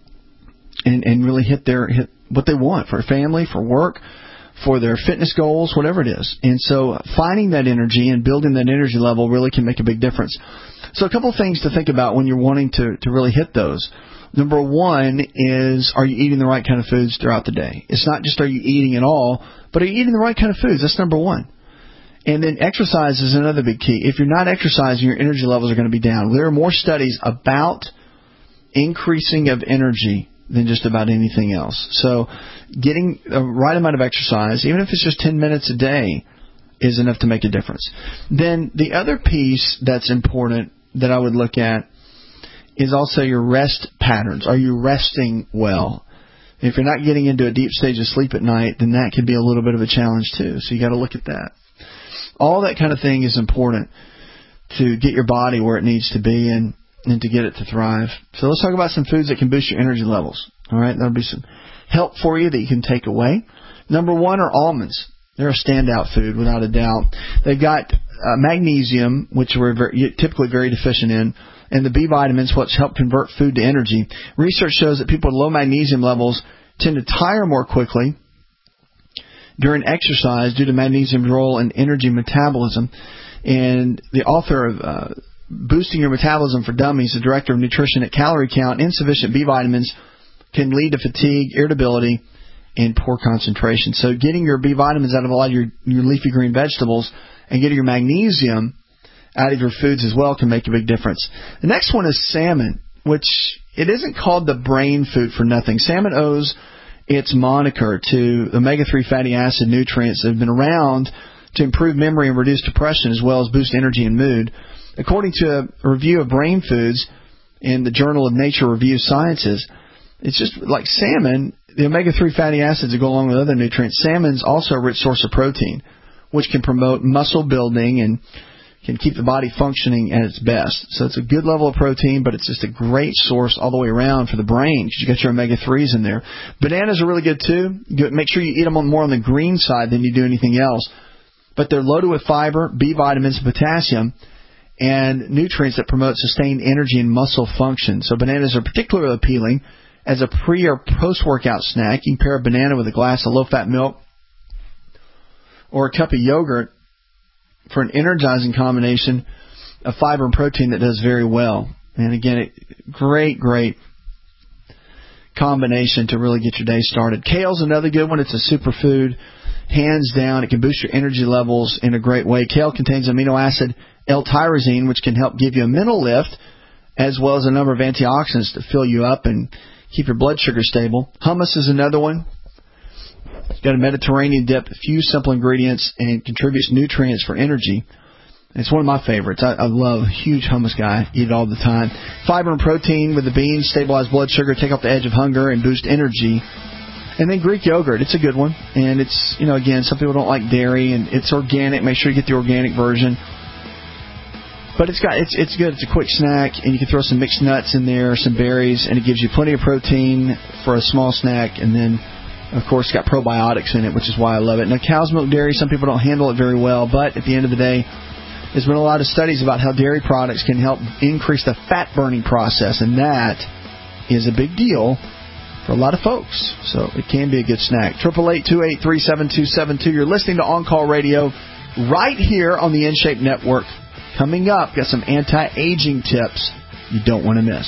and and really hit their hit what they want for family, for work, for their fitness goals, whatever it is. And so finding that energy and building that energy level really can make a big difference. So a couple of things to think about when you're wanting to, to really hit those. Number one is, are you eating the right kind of foods throughout the day? It's not just are you eating at all, but are you eating the right kind of foods? That's number one. And then exercise is another big key. If you're not exercising, your energy levels are going to be down. There are more studies about increasing of energy than just about anything else. So getting the right amount of exercise, even if it's just ten minutes a day, is enough to make a difference. Then the other piece that's important that I would look at is also your rest patterns. Are you resting well? If you're not getting into a deep stage of sleep at night, then that could be a little bit of a challenge too. So you got to look at that. All that kind of thing is important to get your body where it needs to be and, and to get it to thrive. So let's talk about some foods that can boost your energy levels. All right, that'll be some help for you that you can take away. Number one are almonds. They're a standout food without a doubt. They've got uh, magnesium, which we're very, typically very deficient in, and the B vitamins, which help convert food to energy. Research shows that people with low magnesium levels tend to tire more quickly during exercise due to magnesium's role in energy metabolism. And the author of uh, Boosting Your Metabolism for Dummies, the director of nutrition at Calorie Count, insufficient B vitamins can lead to fatigue, irritability, and poor concentration. So getting your B vitamins out of a lot of your, your leafy green vegetables and getting your magnesium out of your foods as well can make a big difference. The next one is salmon, which it isn't called the brain food for nothing. Salmon owes its moniker to omega three fatty acid nutrients that have been around to improve memory and reduce depression as well as boost energy and mood. According to a review of brain foods in the Journal of Nature Review Sciences, it's just like salmon, the omega three fatty acids that go along with other nutrients. Salmon's also a rich source of protein, which can promote muscle building and can keep the body functioning at its best. So it's a good level of protein, but it's just a great source all the way around for the brain because you got your omega threes in there. Bananas are really good too. Make sure you eat them more on the green side than you do anything else. But they're loaded with fiber, B vitamins, and potassium, and nutrients that promote sustained energy and muscle function. So bananas are particularly appealing as a pre- or post-workout snack. You can pair a banana with a glass of low-fat milk or a cup of yogurt for an energizing combination of fiber and protein that does very well. And again, it, great, great combination to really get your day started. Kale's another good one. It's a superfood, hands down. It can boost your energy levels in a great way. Kale contains amino acid L-tyrosine, which can help give you a mental lift, as well as a number of antioxidants to fill you up and keep your blood sugar stable. Hummus is another one. It's got a Mediterranean dip, a few simple ingredients, and contributes nutrients for energy. It's one of my favorites. I, I love, huge hummus guy, eat it all the time. Fiber and protein with the beans, stabilize blood sugar, take off the edge of hunger, and boost energy. And then Greek yogurt, it's a good one. And it's, you know, again, some people don't like dairy, and it's organic. Make sure you get the organic version. But it's got it's it's good. It's a quick snack, and you can throw some mixed nuts in there, some berries, and it gives you plenty of protein for a small snack. And then, of course, it's got probiotics in it, which is why I love it. Now, cow's milk dairy, some people don't handle it very well, but at the end of the day, There's been a lot of studies about how dairy products can help increase the fat-burning process, and that is a big deal for a lot of folks. So it can be a good snack. eight eight eight, two eight three, seven two seven two. You're listening to On Call Radio right here on the InShape Network. Coming up, got some anti-aging tips you don't want to miss.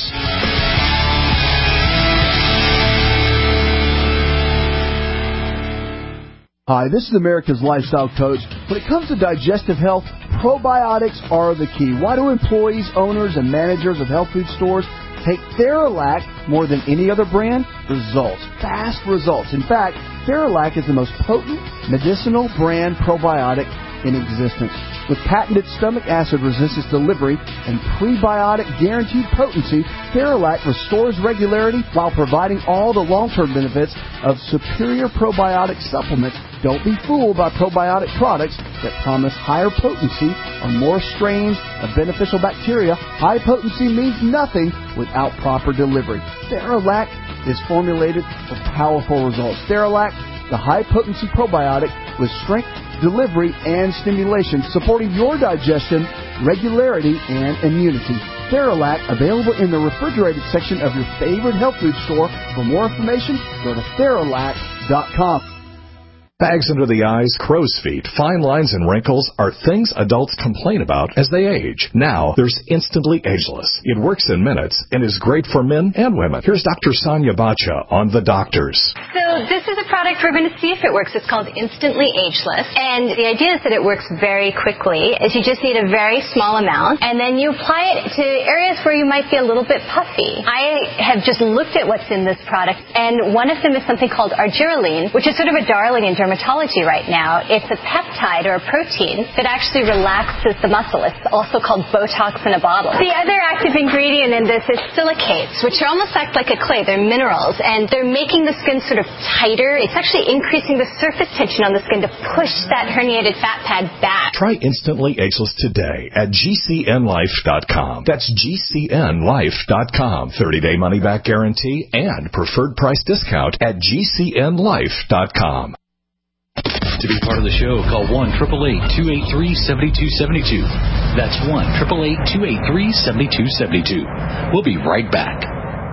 Hi, this is America's Lifestyle Coach. When it comes to digestive health, probiotics are the key. Why do employees, owners, and managers of health food stores take Theralac more than any other brand? Results. Fast results. In fact, Theralac is the most potent medicinal brand probiotic in existence. With patented stomach acid resistance delivery and prebiotic guaranteed potency, Theralac restores regularity while providing all the long-term benefits of superior probiotic supplements. Don't be fooled by probiotic products that promise higher potency or more strains of beneficial bacteria. High potency means nothing without proper delivery. Theralac is formulated for powerful results. Theralac, the high-potency probiotic with strength, delivery, and stimulation, supporting your digestion, regularity, and immunity. Theralac, available in the refrigerated section of your favorite health food store. For more information, go to Theralac dot com. Bags under the eyes, crow's feet, fine lines, and wrinkles are things adults complain about as they age. Now, there's Instantly Ageless. It works in minutes and is great for men and women. Here's Doctor Sonia Bacha on The Doctors. So this is a product we're going to see if it works. It's called Instantly Ageless. And the idea is that it works very quickly, is you just need a very small amount, and then you apply it to areas where you might be a little bit puffy. I have just looked at what's in this product, and one of them is something called argireline, which is sort of a darling in dermatology right now. It's a peptide or a protein that actually relaxes the muscle. It's also called Botox in a bottle. The other active ingredient in this is silicates, which almost act like a clay. They're minerals, and they're making the skin sort of tighter. It's actually increasing the surface tension on the skin to push that herniated fat pad back. Try Instantly Ageless today at G C N life dot com. That's G C N life dot com. thirty-day money-back guarantee and preferred price discount at G C N life dot com. To be part of the show, call one eight eight eight, two eight three, seven two seven two. That's one eight eight eight, two eight three, seven two seven two. We'll be right back.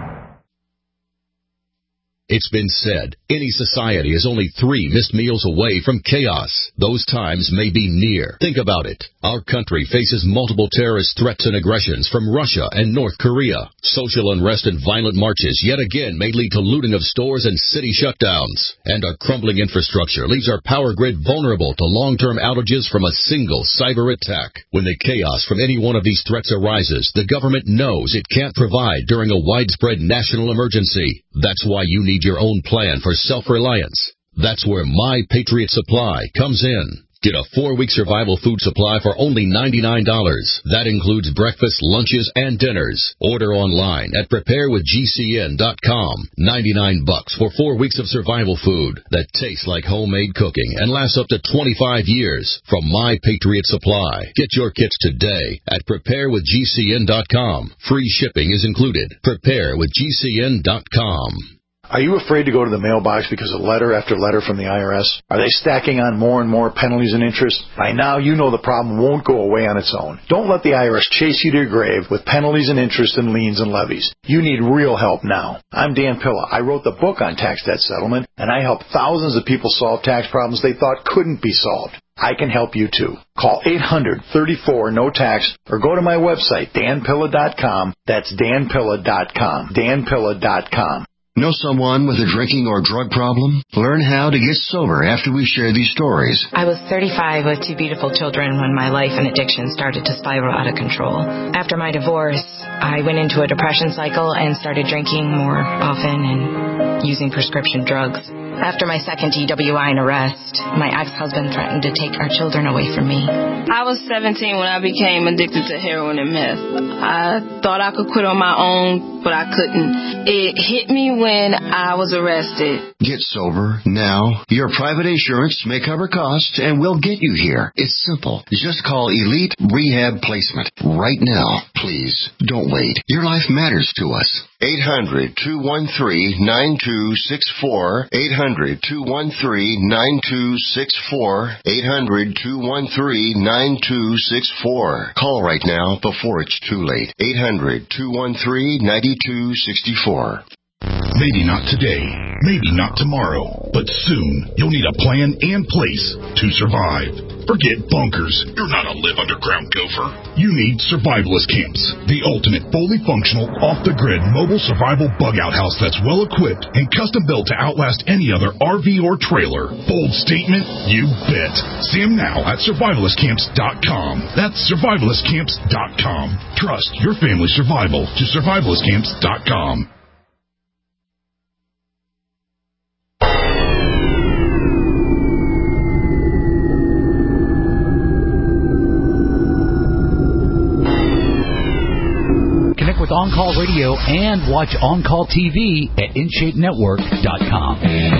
It's been said, any society is only three missed meals away from chaos. Those times may be near. Think about it. Our country faces multiple terrorist threats and aggressions from Russia and North Korea. Social unrest and violent marches yet again may lead to looting of stores and city shutdowns. And our crumbling infrastructure leaves our power grid vulnerable to long-term outages from a single cyber attack. When the chaos from any one of these threats arises, the government knows it can't provide during a widespread national emergency. That's why you need your own plan for self-reliance. That's where My Patriot Supply comes in. Get a four-week survival food supply for only ninety-nine dollars. That includes breakfast, lunches, and dinners. Order online at prepare with G C N dot com. ninety-nine bucks for four weeks of survival food that tastes like homemade cooking and lasts up to twenty-five years from My Patriot Supply. Get your kits today at prepare with G C N dot com. Free shipping is included. prepare with G C N dot com. Are you afraid to go to the mailbox because of letter after letter from the I R S? Are they stacking on more and more penalties and interest? By now, you know the problem won't go away on its own. Don't let the I R S chase you to your grave with penalties and interest and liens and levies. You need real help now. I'm Dan Pilla. I wrote the book on tax debt settlement, and I helped thousands of people solve tax problems they thought couldn't be solved. I can help you too. Call eight hundred, thirty-four, no tax or go to my website, Dan Pilla dot com. That's Dan Pilla dot com. Dan Pilla dot com. Know someone with a drinking or drug problem? Learn how to get sober after we share these stories. I was thirty-five with two beautiful children when my life and addiction started to spiral out of control. After my divorce, I went into a depression cycle and started drinking more often and using prescription drugs. After my second D W I and arrest, my ex-husband threatened to take our children away from me. I was seventeen when I became addicted to heroin and meth. I thought I could quit on my own, but I couldn't. It hit me when I was arrested. Get sober now. Your private insurance may cover costs and we'll get you here. It's simple. Just call Elite Rehab Placement right now. Please, don't wait. Your life matters to us. eight hundred, two one three, nine two two six four. eight hundred, two one three, nine two six four. eight hundred, two one three, nine two six four. Call right now before it's too late. eight hundred, two one three, nine two six four. Maybe not today, maybe not tomorrow, but soon you'll need a plan and place to survive. Forget bunkers. You're not a live underground gopher. You need survivalist camps, the ultimate fully functional, off-the-grid mobile survival bug-out house that's well-equipped and custom-built to outlast any other R V or trailer. Bold statement? You bet. See them now at survivalist camps dot com. That's survivalist camps dot com. Trust your family's survival to survivalist camps dot com. Connect with On Call Radio and watch On Call T V at in shape network dot com.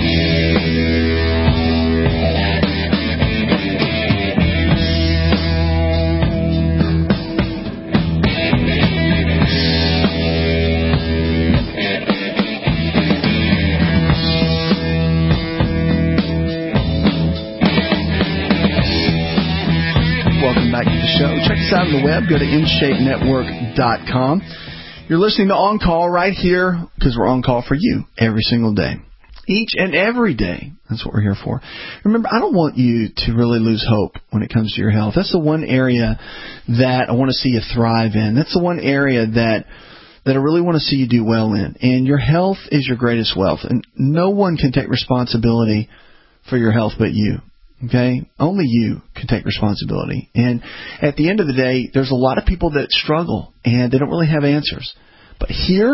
Welcome back to the show. Check us out on the web. Go to in shape network dot com. You're listening to On Call right here because we're on call for you every single day. Each and every day. That's what we're here for. Remember, I don't want you to really lose hope when it comes to your health. That's the one area that I want to see you thrive in. That's the one area that that I really want to see you do well in. And your health is your greatest wealth. And no one can take responsibility for your health but you. Okay? Only you can take responsibility. And at the end of the day, there's a lot of people that struggle and they don't really have answers. But here,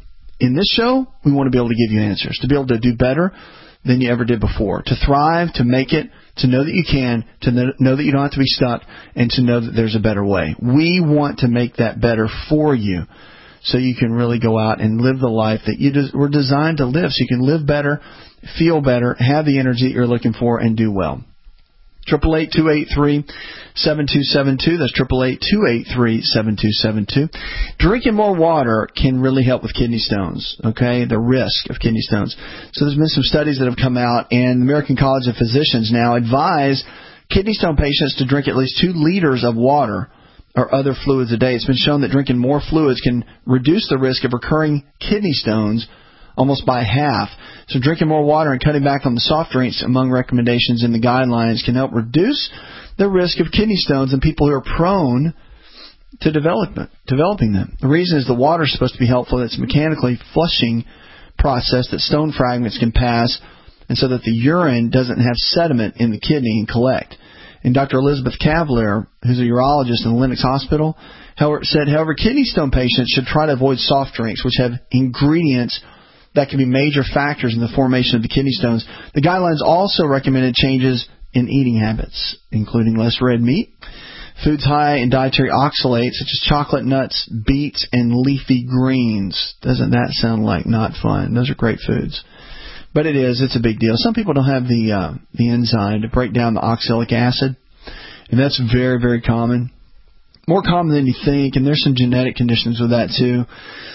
in this show, we want to be able to give you answers, to be able to do better than you ever did before, to thrive, to make it, to know that you can, to know that you don't have to be stuck, and to know that there's a better way. We want to make that better for you so you can really go out and live the life that you des- were designed to live, so you can live better, feel better, have the energy that you're looking for, and do well. Triple eight two eight three seven two seven two. That's triple eight two eight three seven two seven two. Drinking more water can really help with kidney stones. Okay, the risk of kidney stones. So there's been some studies that have come out, and the American College of Physicians now advise kidney stone patients to drink at least two liters of water or other fluids a day. It's been shown that drinking more fluids can reduce the risk of recurring kidney stones almost by half. So drinking more water and cutting back on the soft drinks among recommendations in the guidelines can help reduce the risk of kidney stones in people who are prone to development, developing them. The reason is the water is supposed to be helpful. It's a mechanically flushing process that stone fragments can pass, and so that the urine doesn't have sediment in the kidney and collect. And Doctor Elizabeth Cavalier, who's a urologist in the Lenox Hospital, said, however, kidney stone patients should try to avoid soft drinks, which have ingredients that can be major factors in the formation of the kidney stones. The guidelines also recommended changes in eating habits, including less red meat, foods high in dietary oxalates such as chocolate, nuts, beets, and leafy greens. Doesn't that sound like not fun? Those are great foods. But it is. It's a big deal. Some people don't have the uh, the enzyme to break down the oxalic acid, and that's very, very common. More common than you think, and there's some genetic conditions with that too.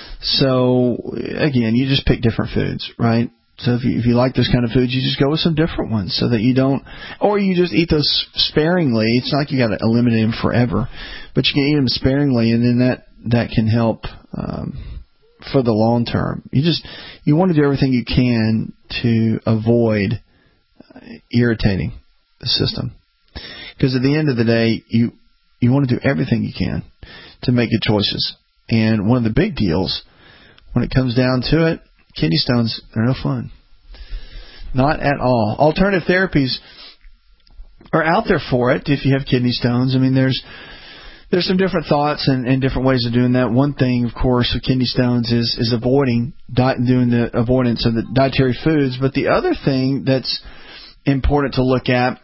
So, again, you just pick different foods, right? So if you, if you like those kind of foods, you just go with some different ones so that you don't, or you just eat those sparingly. It's not like you got to eliminate them forever, but you can eat them sparingly, and then that, that can help um, for the long term. You just, you want to do everything you can to avoid uh, irritating the system. Because at the end of the day, you, you want to do everything you can to make good choices. And one of the big deals, when it comes down to it, kidney stones are no fun. Not at all. Alternative therapies are out there for it if you have kidney stones. I mean, there's there's some different thoughts and, and different ways of doing that. One thing, of course, with kidney stones is, is avoiding, diet, doing the avoidance of the dietary foods. But the other thing that's important to look at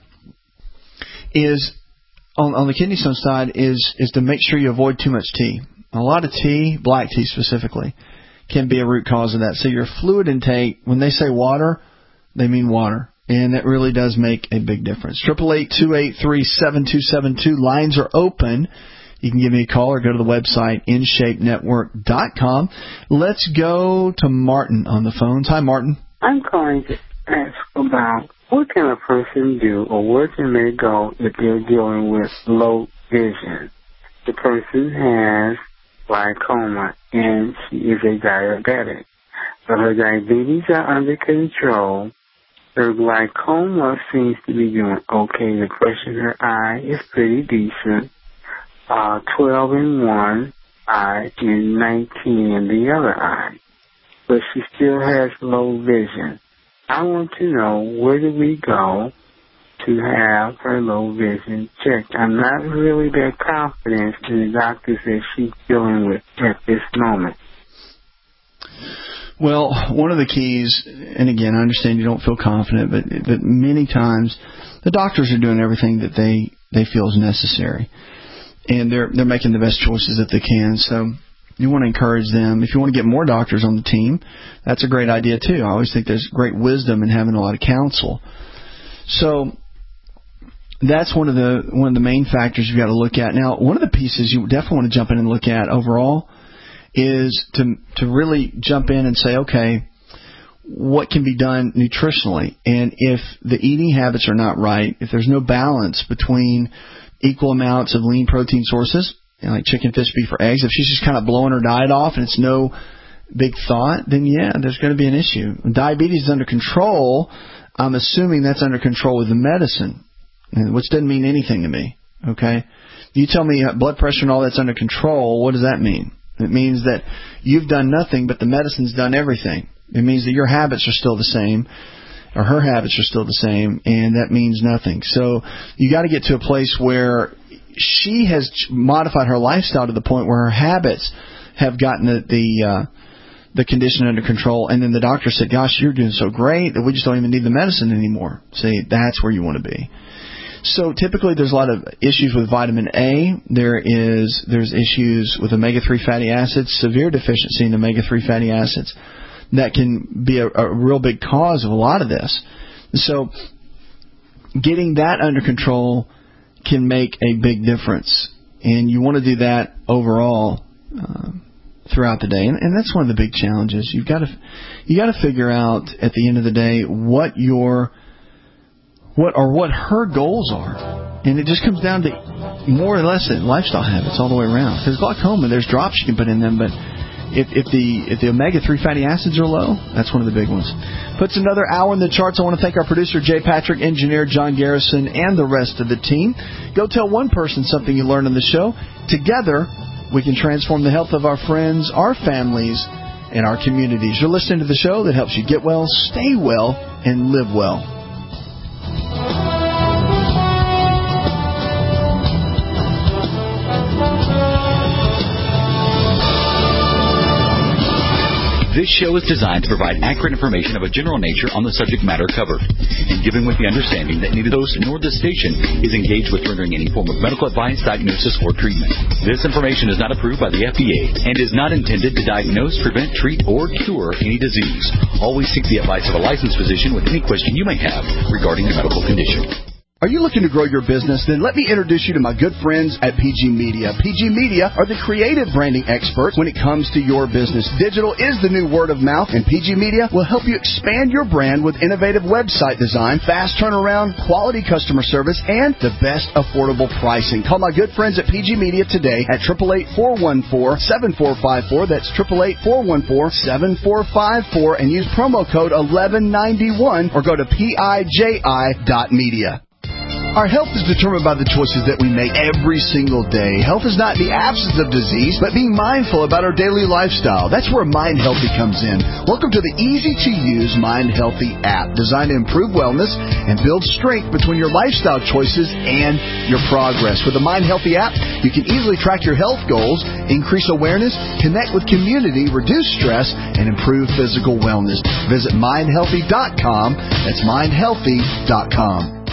is, on, on the kidney stone side, is is to make sure you avoid too much tea. A lot of tea, black tea specifically, can be a root cause of that. So your fluid intake, when they say water, they mean water. And that really does make a big difference. triple eight two eight three seven two seven two. Lines are open. You can give me a call or go to the website in shape network dot com. Let's go to Martin on the phones. Hi, Martin. I'm calling to ask about what can a person do or where can they go if they're dealing with low vision. The person has glaucoma and she is a diabetic, but her diabetes are under control. Her glaucoma seems to be doing okay. The pressure in her eye is pretty decent. Uh, twelve in one eye and nineteen in the other eye. But she still has low vision. I want to know, where do we go to have her low vision checked? I'm not really that confident in the doctors that she's dealing with at this moment. Well, one of the keys, and again, I understand you don't feel confident, but but many times the doctors are doing everything that they, they feel is necessary. And they're they're making the best choices that they can. So you want to encourage them. If you want to get more doctors on the team, that's a great idea too. I always think there's great wisdom in having a lot of counsel. So that's one of the one of the main factors you've got to look at. Now, one of the pieces you definitely want to jump in and look at overall is to to really jump in and say, okay, what can be done nutritionally? And if the eating habits are not right, if there's no balance between equal amounts of lean protein sources, you know, like chicken, fish, beef, or eggs, if she's just kind of blowing her diet off and it's no big thought, then yeah, there's going to be an issue. When diabetes is under control, I'm assuming that's under control with the medicine, which doesn't mean anything to me, okay? You tell me blood pressure and all that's under control, what does that mean? It means that you've done nothing, but the medicine's done everything. It means that your habits are still the same, or her habits are still the same, and that means nothing. So you got to get to a place where she has modified her lifestyle to the point where her habits have gotten the the, uh, the condition under control, and then the doctor said, gosh, you're doing so great that we just don't even need the medicine anymore. See, that's where you want to be. So typically there's a lot of issues with vitamin A. There is there's issues with omega three fatty acids, severe deficiency in omega three fatty acids. That can be a, a real big cause of a lot of this. So getting that under control can make a big difference. And you want to do that overall uh, throughout the day. And, and that's one of the big challenges. You've got to you got to figure out at the end of the day what your what or what her goals are. And it just comes down to more or less lifestyle habits all the way around. Because glaucoma, there's drops you can put in them, but If, if the if the omega three fatty acids are low, that's one of the big ones. Puts another hour in the charts. I want to thank our producer, Jay Patrick, engineer John Garrison, and the rest of the team. Go tell one person something you learned on the show. Together, we can transform the health of our friends, our families, and our communities. You're listening to the show that helps you get well, stay well, and live well. This show is designed to provide accurate information of a general nature on the subject matter covered, and given with the understanding that neither host nor the station is engaged with rendering any form of medical advice, diagnosis, or treatment. This information is not approved by the F D A and is not intended to diagnose, prevent, treat, or cure any disease. Always seek the advice of a licensed physician with any question you may have regarding a medical condition. Are you looking to grow your business? Then let me introduce you to my good friends at P G Media. P G Media are the creative branding experts when it comes to your business. Digital is the new word of mouth, and P G Media will help you expand your brand with innovative website design, fast turnaround, quality customer service, and the best affordable pricing. Call my good friends at P G Media today at eight eight eight, four one four, seven four five four. That's eight eight eight, four one four, seven four five four, and use promo code eleven ninety-one or go to P I J I dot media. Our health is determined by the choices that we make every single day. Health is not the absence of disease, but being mindful about our daily lifestyle. That's where Mind Healthy comes in. Welcome to the easy-to-use Mind Healthy app, designed to improve wellness and build strength between your lifestyle choices and your progress. With the Mind Healthy app, you can easily track your health goals, increase awareness, connect with community, reduce stress, and improve physical wellness. Visit mind healthy dot com. That's mind healthy dot com.